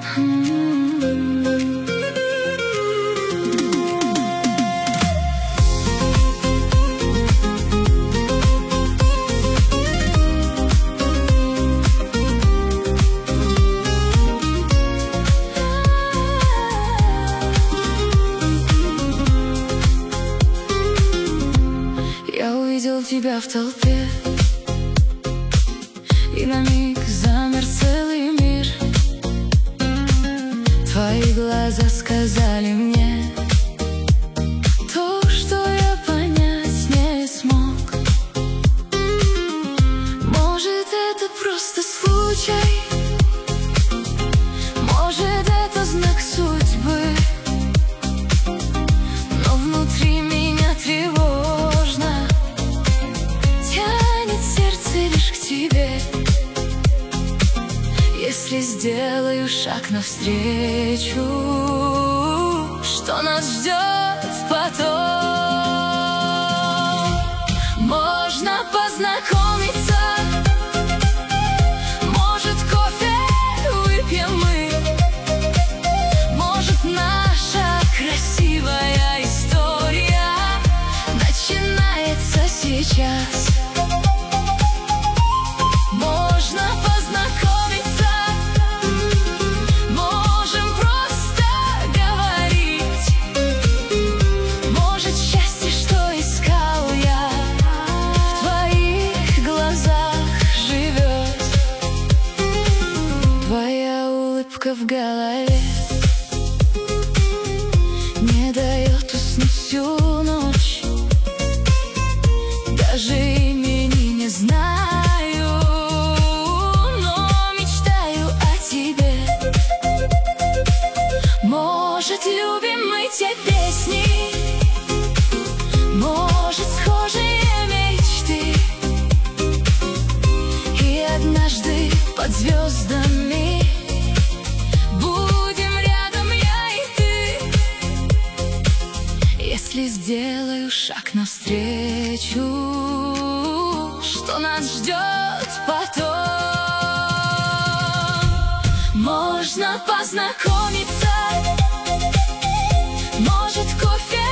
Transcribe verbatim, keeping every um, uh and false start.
Я увидел тебя в толпе, и на миг замер целый мир. Твои глаза сказали мне то, что я понять не смог. Может, это просто случай, может, это знак судьбы, но внутри меня тревожно, тянет сердце лишь к тебе. Если сделаю шаг навстречу, что нас ждет потом? Можно познакомиться, может, кофе выпьем мы, может, наша красивая история начинается сейчас. Можно познакомиться, можем просто говорить, может, счастье, что искал я, в твоих глазах живет. Твоя улыбка в голове не дает уснуть всю ночь. Даже имени не знаю, но мечтаю о тебе. Может, любим мы те песни, может, схожие мечты, и однажды под звездами будем рядом я и ты. Если сделаю шаг навстречу, что нас ждет потом? Можно познакомиться, может, кофе